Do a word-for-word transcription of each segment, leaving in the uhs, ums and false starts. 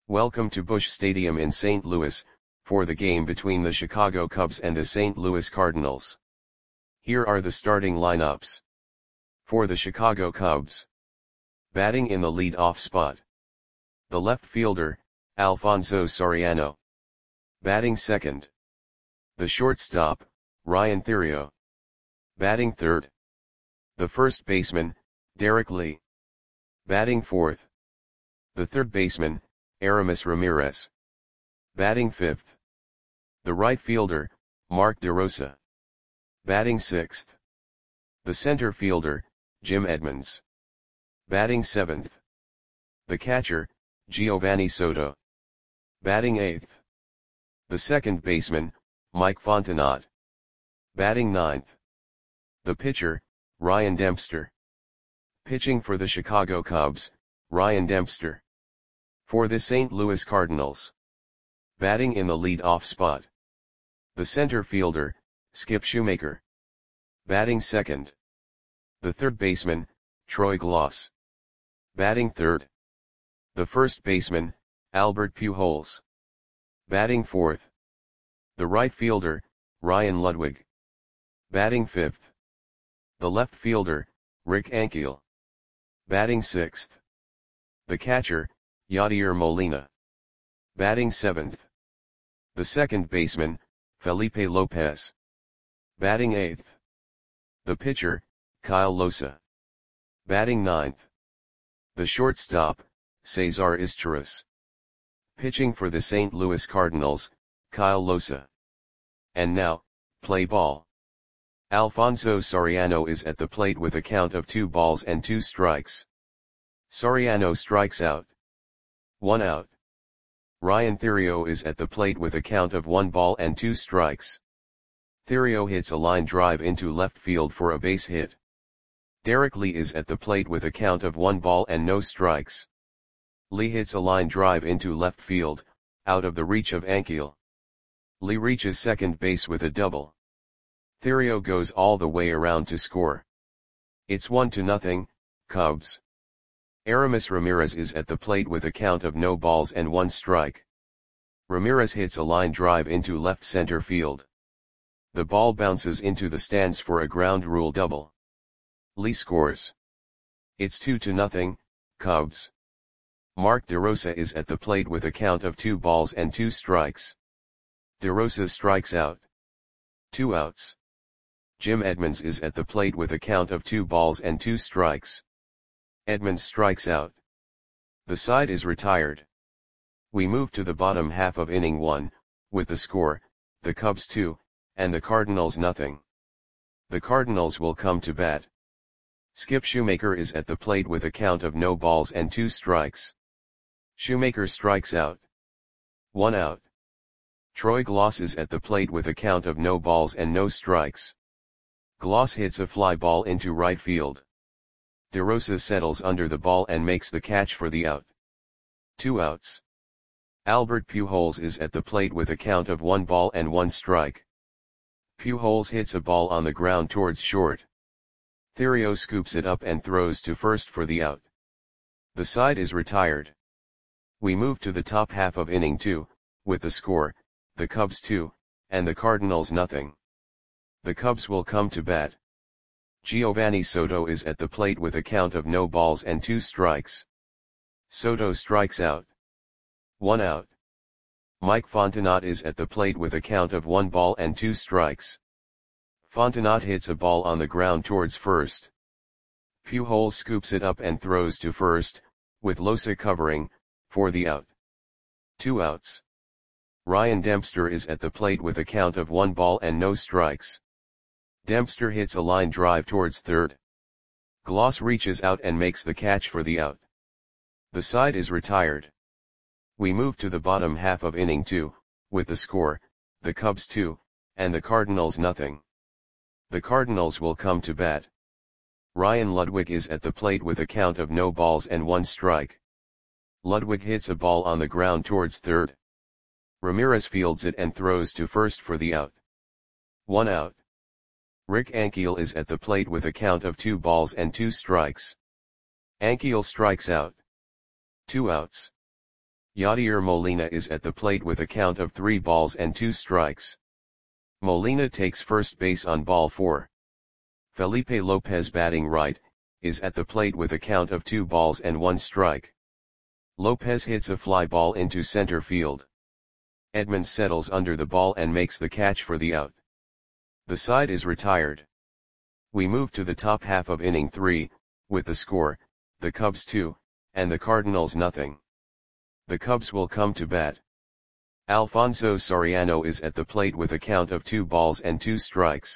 Welcome to Busch Stadium in Saint Louis, for the game between the Chicago Cubs and the Saint Louis Cardinals. Here are the starting lineups. For the Chicago Cubs. Batting in the lead-off spot. The left fielder, Alfonso Soriano. Batting second. The shortstop, Ryan Theriot. Batting third. The first baseman, Derek Lee. Batting fourth. The third baseman, Aramis Ramirez. Batting fifth. The right fielder, Mark DeRosa. Batting sixth. The center fielder, Jim Edmonds. Batting seventh. The catcher, Giovanni Soto. Batting eighth. The second baseman, Mike Fontenot. Batting ninth. The pitcher, Ryan Dempster. Pitching for the Chicago Cubs, Ryan Dempster. For the Saint Louis Cardinals. Batting in the lead-off spot. The center fielder, Skip Shoemaker. Batting second. The third baseman, Troy Glaus. Batting third. The first baseman, Albert Pujols. Batting fourth. The right fielder, Ryan Ludwig. Batting fifth. The left fielder, Rick Ankiel. Batting sixth. The catcher, Yadier Molina. Batting seventh. The second baseman, Felipe Lopez. Batting eighth. The pitcher, Kyle Losa. Batting ninth. The shortstop, Cesar Izturis. Pitching for the Saint Louis Cardinals, Kyle Losa. And now, play ball. Alfonso Soriano is at the plate with a count of two balls and two strikes. Soriano strikes out. One out. Ryan Theriot is at the plate with a count of one ball and two strikes. Theriot hits a line drive into left field for a base hit. Derek Lee is at the plate with a count of one ball and no strikes. Lee hits a line drive into left field, out of the reach of Ankiel. Lee reaches second base with a double. Theriot goes all the way around to score. It's one to nothing, Cubs. Aramis Ramirez is at the plate with a count of no balls and one strike. Ramirez hits a line drive into left center field. The ball bounces into the stands for a ground rule double. Lee scores. It's two to nothing, Cubs. Mark DeRosa is at the plate with a count of two balls and two strikes. DeRosa strikes out. Two outs. Jim Edmonds is at the plate with a count of two balls and two strikes. Edmonds strikes out. The side is retired. We move to the bottom half of inning one, with the score, the Cubs two, and the Cardinals nothing. The Cardinals will come to bat. Skip Shoemaker is at the plate with a count of no balls and two strikes. Shoemaker strikes out. One out. Troy Glaus is at the plate with a count of no balls and no strikes. Glaus hits a fly ball into right field. DeRosa settles under the ball and makes the catch for the out. Two outs. Albert Pujols is at the plate with a count of one ball and one strike. Pujols hits a ball on the ground towards short. Theriot scoops it up and throws to first for the out. The side is retired. We move to the top half of inning two, with the score, the Cubs two, and the Cardinals nothing. The Cubs will come to bat. Giovanni Soto is at the plate with a count of no balls and two strikes. Soto strikes out. One out. Mike Fontenot is at the plate with a count of one ball and two strikes. Fontenot hits a ball on the ground towards first. Pujols scoops it up and throws to first, with Losa covering, for the out. Two outs. Ryan Dempster is at the plate with a count of one ball and no strikes. Dempster hits a line drive towards third. Glaus reaches out and makes the catch for the out. The side is retired. We move to the bottom half of inning two, with the score, the Cubs two, and the Cardinals nothing. The Cardinals will come to bat. Ryan Ludwig is at the plate with a count of no balls and one strike. Ludwig hits a ball on the ground towards third. Ramirez fields it and throws to first for the out. One out. Rick Ankiel is at the plate with a count of two balls and two strikes. Ankiel strikes out. Two outs. Yadier Molina is at the plate with a count of three balls and two strikes. Molina takes first base on ball four. Felipe Lopez, batting right, is at the plate with a count of two balls and one strike. Lopez hits a fly ball into center field. Edmonds settles under the ball and makes the catch for the out. The side is retired. We move to the top half of inning three, with the score, the Cubs two, and the Cardinals nothing. The Cubs will come to bat. Alfonso Soriano is at the plate with a count of two balls and two strikes.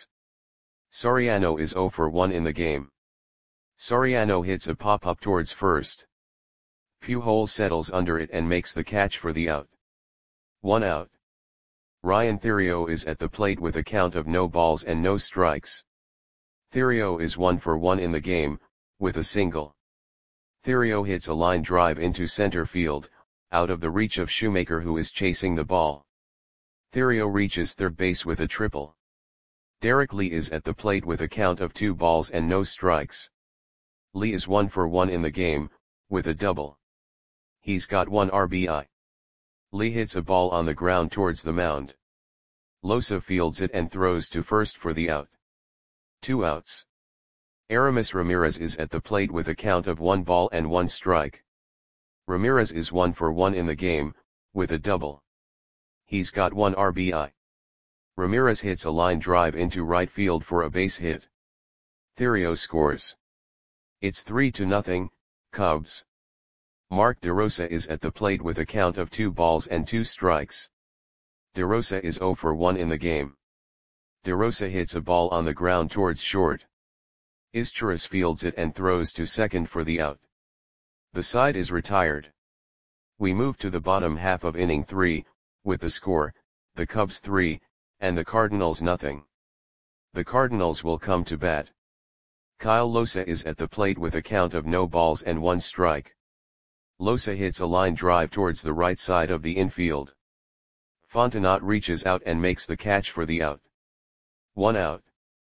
Soriano is zero for one in the game. Soriano hits a pop-up towards first. Pujols settles under it and makes the catch for the out. One out. Ryan Theriot is at the plate with a count of no balls and no strikes. Theriot is one for one in the game, with a single. Theriot hits a line drive into center field, out of the reach of Shoemaker, who is chasing the ball. Theriot reaches third base with a triple. Derek Lee is at the plate with a count of two balls and no strikes. Lee is one for one in the game, with a double. He's got one R B I. Lee hits a ball on the ground towards the mound. Losa fields it and throws to first for the out. Two outs. Aramis Ramirez is at the plate with a count of one ball and one strike. Ramirez is one for one in the game, with a double. He's got one R B I. Ramirez hits a line drive into right field for a base hit. Theriot scores. It's three to nothing, Cubs. Mark DeRosa is at the plate with a count of two balls and two strikes. DeRosa is zero for one in the game. DeRosa hits a ball on the ground towards short. Izturis fields it and throws to second for the out. The side is retired. We move to the bottom half of inning three, with the score, the Cubs three, and the Cardinals nothing. The Cardinals will come to bat. Kyle Losa is at the plate with a count of no balls and one strike. Losa hits a line drive towards the right side of the infield. Fontenot reaches out and makes the catch for the out. One out.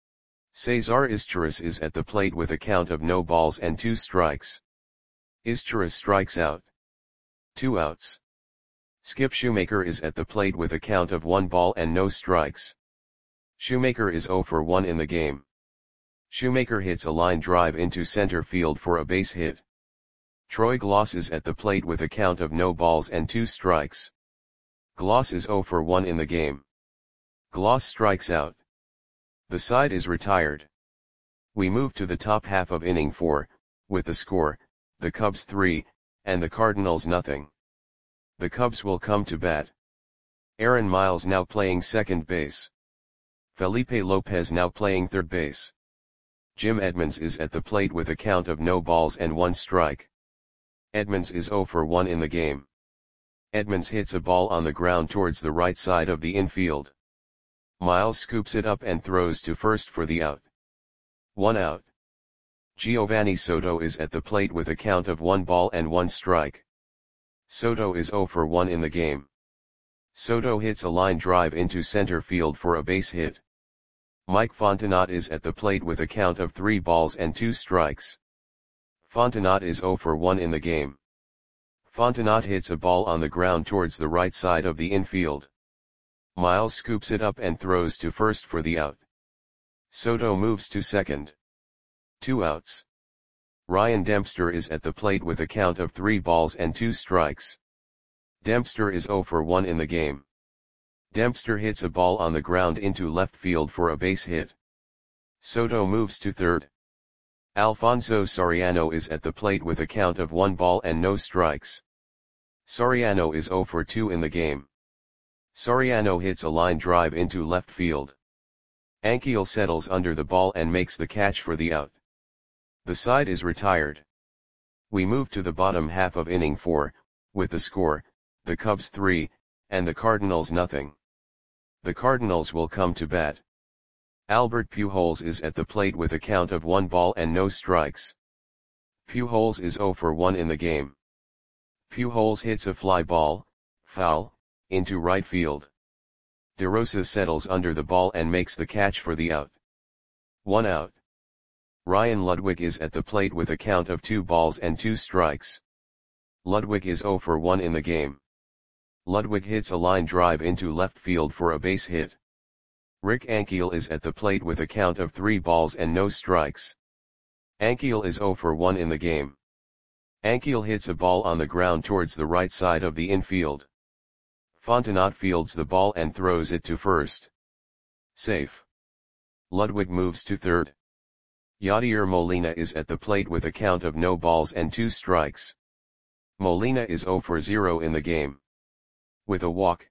Cesar Izturis is at the plate with a count of no balls and two strikes. Izturis strikes out. Two outs. Skip Shoemaker is at the plate with a count of one ball and no strikes. Shoemaker is zero for one in the game. Shoemaker hits a line drive into center field for a base hit. Troy Gloss is at the plate with a count of no balls and two strikes. Gloss is zero for one in the game. Gloss strikes out. The side is retired. We move to the top half of inning four, with the score, the Cubs three, and the Cardinals nothing. The Cubs will come to bat. Aaron Miles now playing second base. Felipe Lopez now playing third base. Jim Edmonds is at the plate with a count of no balls and one strike. Edmonds is zero for one in the game. Edmonds hits a ball on the ground towards the right side of the infield. Miles scoops it up and throws to first for the out. One out. Giovanni Soto is at the plate with a count of one ball and one strike. Soto is zero for one in the game. Soto hits a line drive into center field for a base hit. Mike Fontenot is at the plate with a count of three balls and two strikes. Fontenot is zero for one in the game. Fontenot hits a ball on the ground towards the right side of the infield. Miles scoops it up and throws to first for the out. Soto moves to second. Two outs. Ryan Dempster is at the plate with a count of three balls and two strikes. Dempster is zero for one in the game. Dempster hits a ball on the ground into left field for a base hit. Soto moves to third. Alfonso Soriano is at the plate with a count of one ball and no strikes. Soriano is zero for two in the game. Soriano hits a line drive into left field. Ankiel settles under the ball and makes the catch for the out. The side is retired. We move to the bottom half of inning four, with the score, the Cubs three, and the Cardinals nothing. The Cardinals will come to bat. Albert Pujols is at the plate with a count of one ball and no strikes. Pujols is zero for one in the game. Pujols hits a fly ball, foul, into right field. DeRosa settles under the ball and makes the catch for the out. One out. Ryan Ludwig is at the plate with a count of two balls and two strikes. Ludwig is zero for one in the game. Ludwig hits a line drive into left field for a base hit. Rick Ankiel is at the plate with a count of three balls and no strikes. Ankiel is zero for one in the game. Ankiel hits a ball on the ground towards the right side of the infield. Fontenot fields the ball and throws it to first. Safe. Ludwig moves to third. Yadier Molina is at the plate with a count of no balls and two strikes. Molina is zero for zero in the game. With a walk,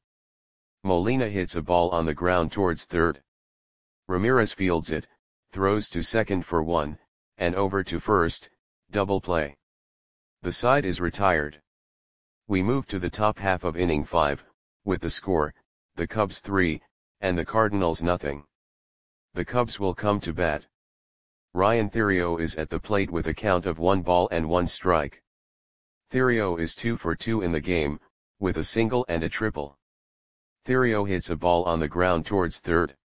Molina hits a ball on the ground towards third. Ramirez fields it, throws to second for one, and over to first, double play. The side is retired. We move to the top half of inning five, with the score, the Cubs three, and the Cardinals nothing. The Cubs will come to bat. Ryan Theriot is at the plate with a count of one ball and one strike. Theriot is two for two in the game, with a single and a triple. Theriot hits a ball on the ground towards third.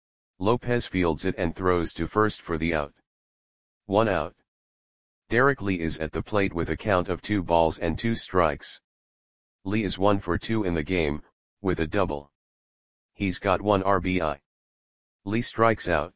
Lopez fields it and throws to first for the out. One out. Derek Lee is at the plate with a count of two balls and two strikes. Lee is one for two in the game, with a double. He's got one R B I. Lee strikes out.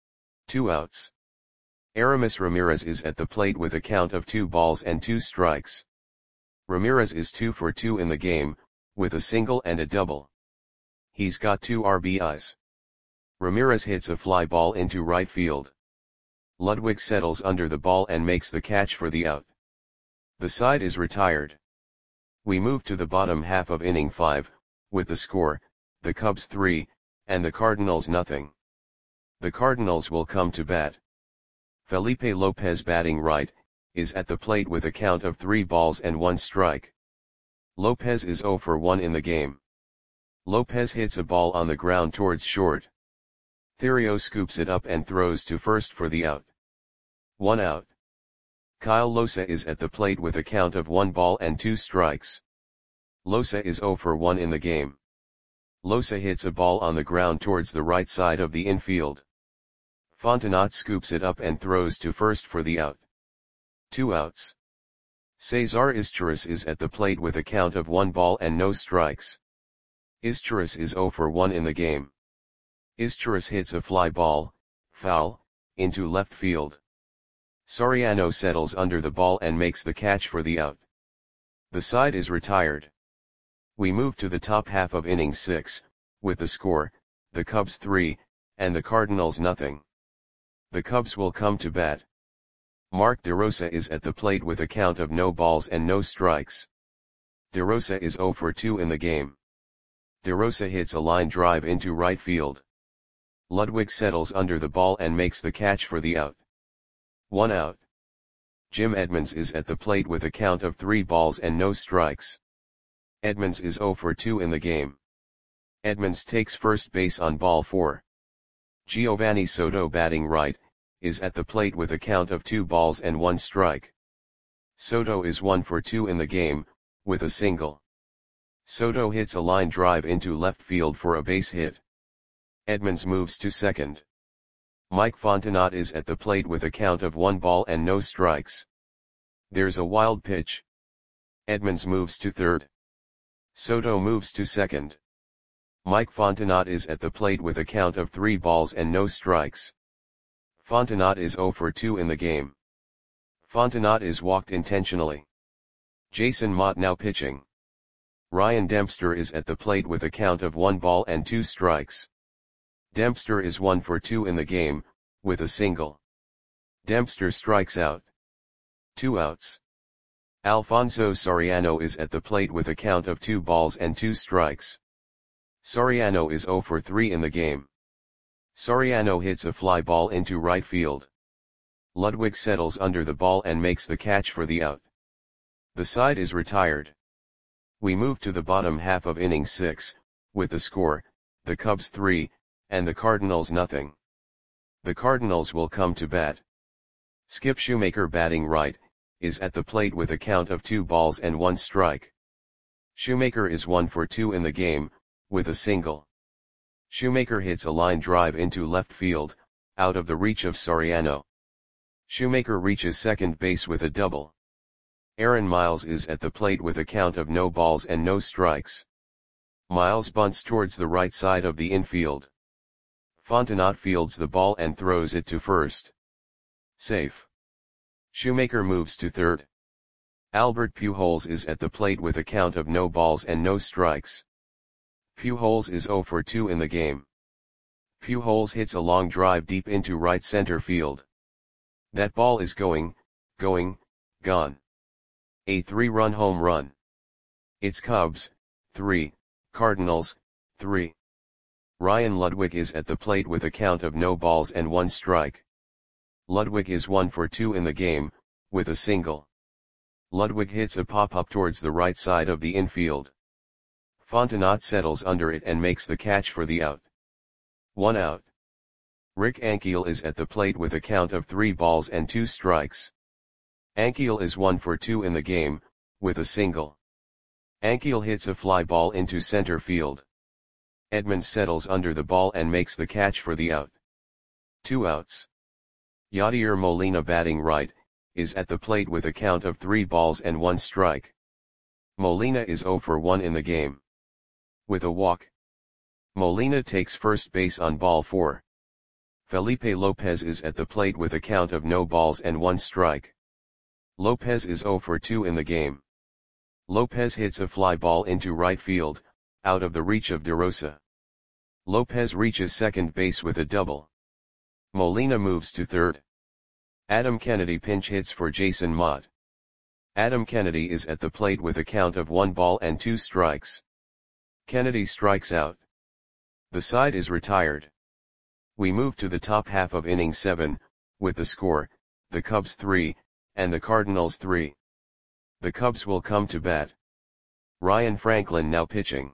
Two outs. Aramis Ramirez is at the plate with a count of two balls and two strikes. Ramirez is two for two in the game, with a single and a double. He's got two R B Is. Ramirez hits a fly ball into right field. Ludwig settles under the ball and makes the catch for the out. The side is retired. We move to the bottom half of inning five, with the score, the Cubs three, and the Cardinals nothing. The Cardinals will come to bat. Felipe Lopez batting right, is at the plate with a count of three balls and one strike. Lopez is zero for one in the game. Lopez hits a ball on the ground towards short. Theriot scoops it up and throws to first for the out. One out. Kyle Losa is at the plate with a count of one ball and two strikes. Losa is zero for one in the game. Losa hits a ball on the ground towards the right side of the infield. Fontenot scoops it up and throws to first for the out. Two outs. Cesar Izturis is at the plate with a count of one ball and no strikes. Izturis is zero for one in the game. Izturis hits a fly ball, foul, into left field. Soriano settles under the ball and makes the catch for the out. The side is retired. We move to the top half of inning six, with the score, the Cubs three, and the Cardinals nothing. The Cubs will come to bat. Mark DeRosa is at the plate with a count of no balls and no strikes. DeRosa is zero for two in the game. DeRosa hits a line drive into right field. Ludwig settles under the ball and makes the catch for the out. One out. Jim Edmonds is at the plate with a count of three balls and no strikes. Edmonds is zero for two in the game. Edmonds takes first base on ball four. Giovanni Soto batting right, is at the plate with a count of two balls and one strike. Soto is one for two in the game, with a single. Soto hits a line drive into left field for a base hit. Edmonds moves to second. Mike Fontenot is at the plate with a count of one ball and no strikes. There's a wild pitch. Edmonds moves to third. Soto moves to second. Mike Fontenot is at the plate with a count of three balls and no strikes. Fontenot is zero for two in the game. Fontenot is walked intentionally. Jason Mott now pitching. Ryan Dempster is at the plate with a count of one ball and two strikes. Dempster is one for two in the game, with a single. Dempster strikes out. Two outs. Alfonso Soriano is at the plate with a count of two balls and two strikes. Soriano is zero for three in the game. Soriano hits a fly ball into right field. Ludwig settles under the ball and makes the catch for the out. The side is retired. We move to the bottom half of inning six, with the score, the Cubs three, and the Cardinals nothing. The Cardinals will come to bat. Skip Shoemaker batting right, is at the plate with a count of two balls and one strike. Shoemaker is one for two in the game, with a single. Shoemaker hits a line drive into left field, out of the reach of Soriano. Shoemaker reaches second base with a double. Aaron Miles is at the plate with a count of no balls and no strikes. Miles bunts towards the right side of the infield. Fontenot fields the ball and throws it to first. Safe. Shoemaker moves to third. Albert Pujols is at the plate with a count of no balls and no strikes. Pujols is zero for two in the game. Pujols hits a long drive deep into right center field. That ball is going, going, gone. A three-run home run. It's Cubs, three, Cardinals, three. Ryan Ludwig is at the plate with a count of no balls and one strike. Ludwig is one for two in the game, with a single. Ludwig hits a pop-up towards the right side of the infield. Fontenot settles under it and makes the catch for the out. One out. Rick Ankiel is at the plate with a count of three balls and two strikes. Ankiel is one for two in the game, with a single. Ankiel hits a fly ball into center field. Edmonds settles under the ball and makes the catch for the out. Two outs. Yadier Molina, batting right, is at the plate with a count of three balls and one strike. Molina is zero for one in the game. With a walk. Molina takes first base on ball four. Felipe Lopez is at the plate with a count of no balls and one strike. Lopez is zero for two in the game. Lopez hits a fly ball into right field, out of the reach of DeRosa. Lopez reaches second base with a double. Molina moves to third. Adam Kennedy pinch hits for Jason Motte. Adam Kennedy is at the plate with a count of one ball and two strikes. Kennedy strikes out. The side is retired. We move to the top half of inning seven, with the score, the Cubs three, and the Cardinals three. The Cubs will come to bat. Ryan Franklin now pitching.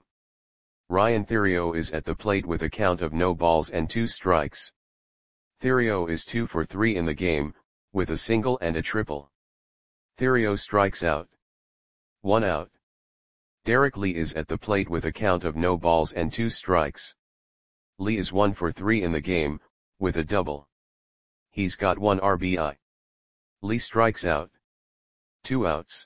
Ryan Theriot is at the plate with a count of no balls and two strikes. Theriot is two for three in the game, with a single and a triple. Theriot strikes out. One out. Derek Lee is at the plate with a count of no balls and two strikes. Lee is one for three in the game, with a double. He's got one R B I. Lee strikes out. Two outs.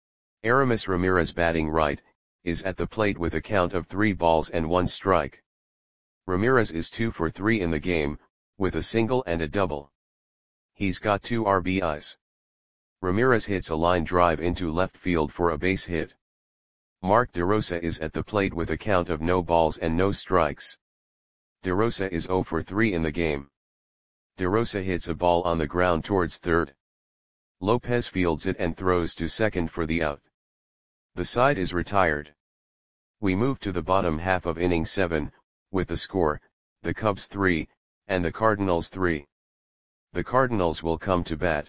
Aramis Ramirez, batting right, is at the plate with a count of three balls and one strike. Ramirez is two for three in the game, with a single and a double. He's got two R B Is. Ramirez hits a line drive into left field for a base hit. Mark DeRosa is at the plate with a count of no balls and no strikes. DeRosa is zero for three in the game. DeRosa hits a ball on the ground towards third. Lopez fields it and throws to second for the out. The side is retired. We move to the bottom half of inning seven, with the score, the Cubs three, and the Cardinals three. The Cardinals will come to bat.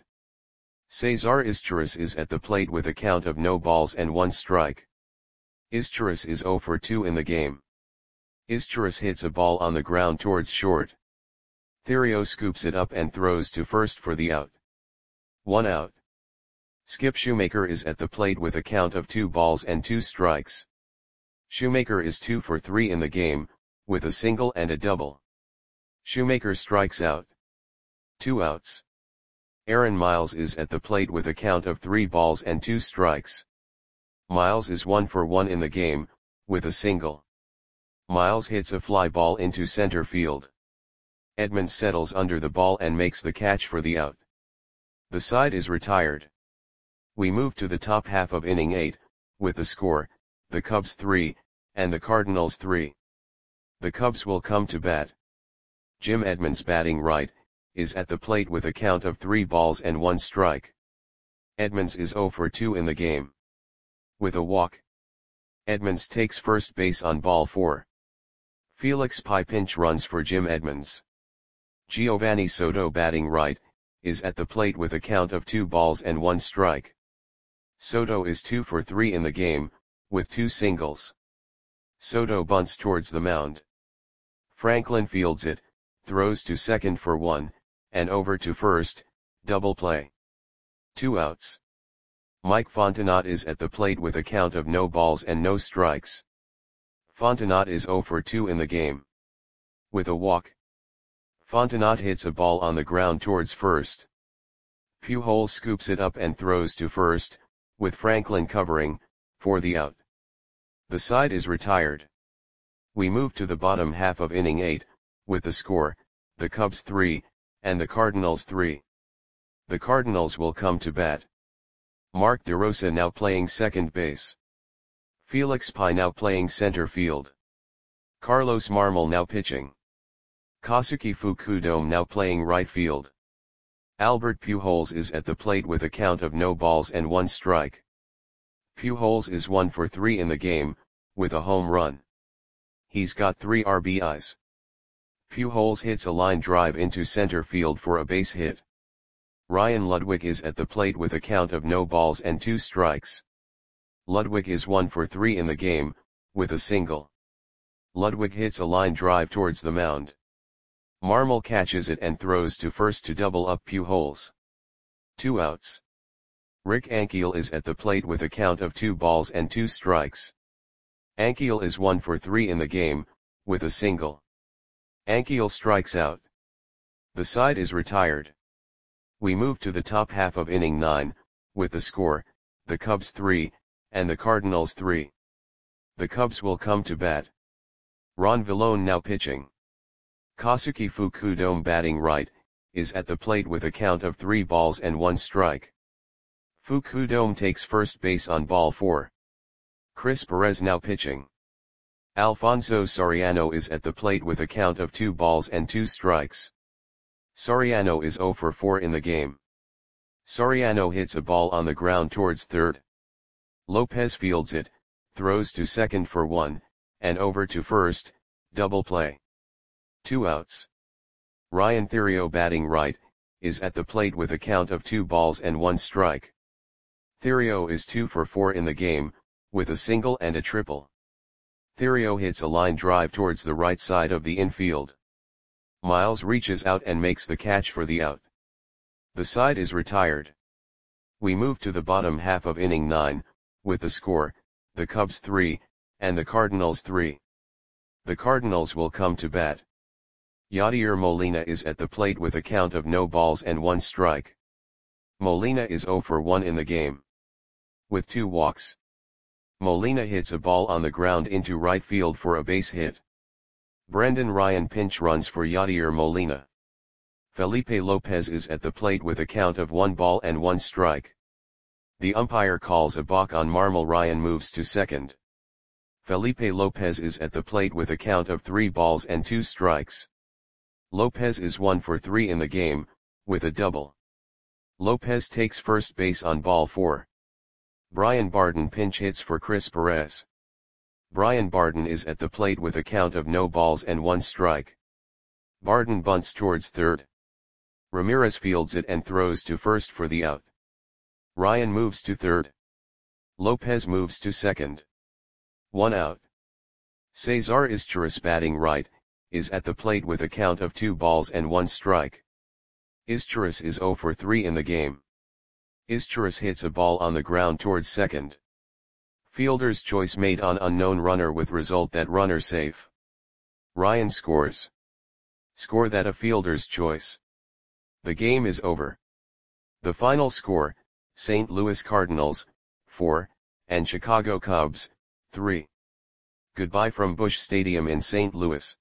Cesar Izturis is at the plate with a count of no balls and one strike. Izturis is zero for two in the game. Izturis hits a ball on the ground towards short. Theriot scoops it up and throws to first for the out. One out. Skip Shoemaker is at the plate with a count of two balls and two strikes. Shoemaker is two for three in the game, with a single and a double. Shoemaker strikes out. Two outs. Aaron Miles is at the plate with a count of three balls and two strikes. Miles is one for one in the game, with a single. Miles hits a fly ball into center field. Edmonds settles under the ball and makes the catch for the out. The side is retired. We move to the top half of inning eight, with the score, the Cubs three, and the Cardinals three. The Cubs will come to bat. Jim Edmonds, batting right, is at the plate with a count of three balls and one strike. Edmonds is zero for two in the game. With a walk. Edmonds takes first base on ball four. Felix Pie pinch runs for Jim Edmonds. Giovanni Soto, batting right, is at the plate with a count of two balls and one strike. Soto is two for three in the game, with two singles. Soto bunts towards the mound. Franklin fields it, throws to second for one, and over to first, double play. Two outs. Mike Fontenot is at the plate with a count of no balls and no strikes. Fontenot is zero for two in the game. With a walk. Fontenot hits a ball on the ground towards first. Pujols scoops it up and throws to first, with Franklin covering, for the out. The side is retired. We move to the bottom half of inning eight, with the score, the Cubs three, and the Cardinals three. The Cardinals will come to bat. Mark DeRosa now playing second base. Felix Pie now playing center field. Carlos Marmol now pitching. Kazuki Fukudome now playing right field. Albert Pujols is at the plate with a count of no balls and one strike. Pujols is one for three in the game, with a home run. He's got three R B Is. Pujols hits a line drive into center field for a base hit. Ryan Ludwig is at the plate with a count of no balls and two strikes. Ludwig is one for three in the game, with a single. Ludwig hits a line drive towards the mound. Marmol catches it and throws to first to double up Pujols. Two outs. Rick Ankiel is at the plate with a count of two balls and two strikes. Ankiel is one for three in the game, with a single. Ankiel strikes out. The side is retired. We move to the top half of inning nine, with the score, the Cubs three, and the Cardinals three. The Cubs will come to bat. Ron Villone now pitching. Kazuki Fukudome batting right, is at the plate with a count of three balls and one strike. Fukudome takes first base on ball four. Chris Perez now pitching. Alfonso Soriano is at the plate with a count of two balls and two strikes. Soriano is zero for four in the game. Soriano hits a ball on the ground towards third. Lopez fields it, throws to second for one, and over to first, double play. Two outs. Ryan Theriot batting right, is at the plate with a count of two balls and one strike. Theriot is two for four in the game, with a single and a triple. Theriot hits a line drive towards the right side of the infield. Miles reaches out and makes the catch for the out. The side is retired. We move to the bottom half of inning nine, with the score, the Cubs three, and the Cardinals three. The Cardinals will come to bat. Yadier Molina is at the plate with a count of no balls and one strike. Molina is zero for one in the game. With two walks. Molina hits a ball on the ground into right field for a base hit. Brendan Ryan pinch runs for Yadier Molina. Felipe Lopez is at the plate with a count of one ball and one strike. The umpire calls a balk on Marmol. Ryan moves to second. Felipe Lopez is at the plate with a count of three balls and two strikes. Lopez is one for three in the game, with a double. Lopez takes first base on ball four. Brian Barden pinch hits for Chris Perez. Brian Barden is at the plate with a count of no balls and one strike. Barden bunts towards third. Ramirez fields it and throws to first for the out. Ryan moves to third. Lopez moves to second. One out. Cesar Izturis batting right, is at the plate with a count of two balls and one strike. Izturis is zero for three in the game. Izturis hits a ball on the ground towards second. Fielder's choice made on unknown runner with result that runner safe. Ryan scores. Score that a fielder's choice. The game is over. The final score, Saint Louis Cardinals, four, and Chicago Cubs, three. Goodbye from Busch Stadium in Saint Louis.